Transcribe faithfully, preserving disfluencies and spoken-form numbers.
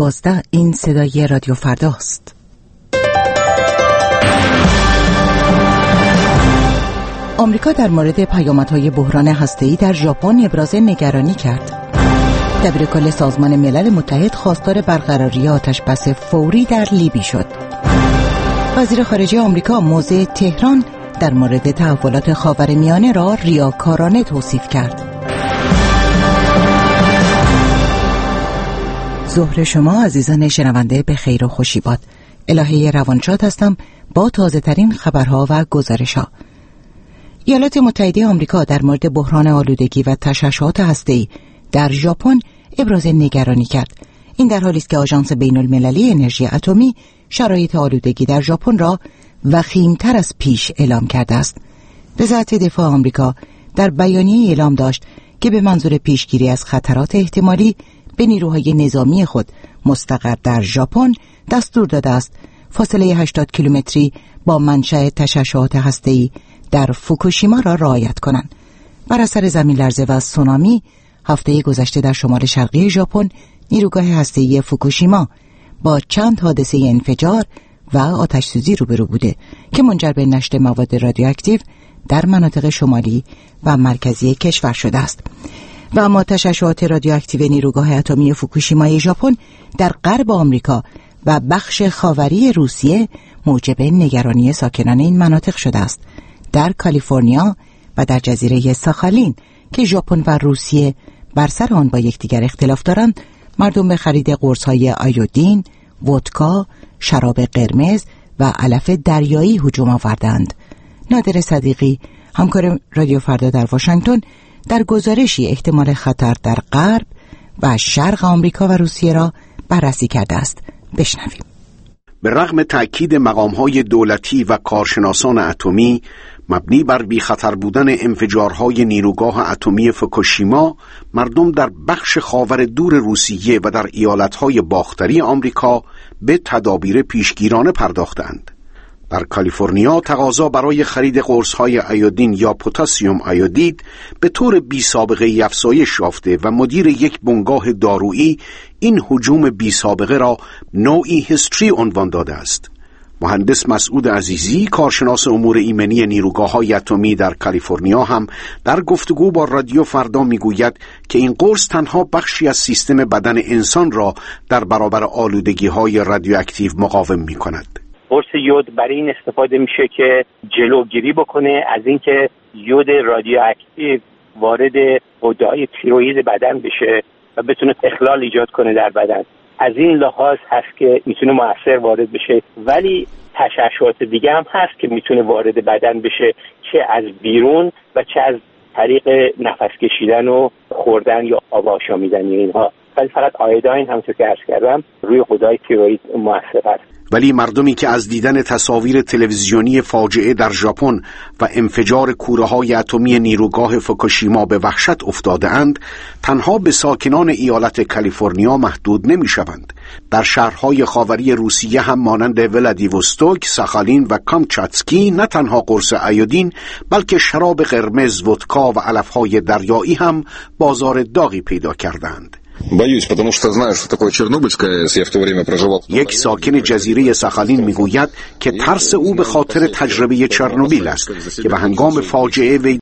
دوازده این صدای رادیو فرداست. آمریکا در مورد پیامدهای بحران هسته‌ای در ژاپن ابراز نگرانی کرد. دبیرکل سازمان ملل متحد خواستار برقراری آتشبس فوری در لیبی شد. وزیر خارجه آمریکا موضع تهران در مورد تحولات خاورمیانه را ریاکارانه توصیف کرد. ظهر شما عزیزان شنونده به خیر و خوشی باد. الهه روانشاد هستم با تازه ترین خبرها و گزارش‌ها. ایالات متحده آمریکا در مورد بحران آلودگی و تشعشعات هسته‌ای در ژاپن ابراز نگرانی کرد. این در حالی است که آژانس بین‌المللی انرژی اتمی شرایط آلودگی در ژاپن را وخیم‌تر از پیش اعلام کرده است. وزارت دفاع آمریکا در بیانیه اعلام داشت که به منظور پیشگیری از خطرات احتمالی به نیروهای نظامی خود مستقر در ژاپن دستور داده است فاصله هشتاد کیلومتری با منشأ تشعشعات هسته‌ای در فوکوشیما را رعایت کنند. بر اثر زمین لرزه و سونامی هفته گذشته در شمال شرقی ژاپن نیروگاه هسته‌ای فوکوشیما با چند حادثه انفجار و آتش سوزی روبرو بوده که منجر به نشت مواد رادیواکتیو در مناطق شمالی و مرکزی کشور شده است. و اما تشعشعات رادیواکتیو نیروگاه اتمی فوکوشیمای ژاپن در غرب آمریکا و بخش خاوری روسیه موجب نگرانی ساکنان این مناطق شده است. در کالیفرنیا و در جزیره ساخالین که ژاپن و روسیه بر سر آن با یکدیگر اختلاف دارند، مردم به خرید قرص‌های آیودین، ودکا، شراب قرمز و علف دریایی هجوم آوردند. نادر صدیقی، همکار رادیو فردا در واشنگتن، در گزارشی احتمال خطر در غرب و شرق آمریکا و روسیه را بررسی کرده است. بشنویم. به رغم تأکید مقام‌های دولتی و کارشناسان اتمی مبنی بر بی خطر بودن انفجارهای نیروگاه اتمی فوکوشیما، مردم در بخش خاور دور روسیه و در ایالتهای باختری آمریکا به تدابیر پیشگیرانه پرداختند. در کالیفرنیا تقاضا برای خرید قرص‌های آیودین یا پتاسیم آیودید به طور بی سابقه افزایش یافته و مدیر یک بنگاه دارویی این هجوم بی سابقه را نوعی هیستری عنوان داده است. مهندس مسعود عزیزی، کارشناس امور ایمنی نیروگاه‌های اتمی در کالیفرنیا، هم در گفتگو با رادیو فردا میگوید که این قرص تنها بخشی از سیستم بدن انسان را در برابر آلودگی‌های رادیواکتیو مقاوم می‌کند. قرص یود برای این استفاده میشه که جلوگیری بکنه از اینکه یود رادیواکتیو وارد غده‌های تیروئید بدن بشه و بتونه اخلال ایجاد کنه در بدن. از این لحاظ هست که میتونه مؤثر وارد بشه، ولی تشعشعات دیگه هم هست که میتونه وارد بدن بشه، چه از بیرون و چه از طریق نفس کشیدن و خوردن یا آب آشامیدن اینها. ولی فقط آیودین همونطور که عرض کردم روی غده‌های تیروئید مؤثر است. ولی مردمی که از دیدن تصاویر تلویزیونی فاجعه در ژاپن و انفجار کوره‌های اتمی نیروگاه فوکوشیما به وحشت افتاده‌اند، تنها به ساکنان ایالت کالیفرنیا محدود نمی‌شوند. در شهرهای خاوری روسیه هم مانند ولادیوستوک، ساخالین و کامچاتسکی نه تنها قرص آیودین بلکه شراب قرمز، ودکا و علف‌های دریایی هم بازار داغی پیدا کردند. Боюсь, потому что знаю, что такое Чернобыльская АЭС, я в то время проживал. یک ساکن جزیره ساخالین میگوید که ترس او به خاطر تجربه چرنوبیل است که به هنگام فاجعه وی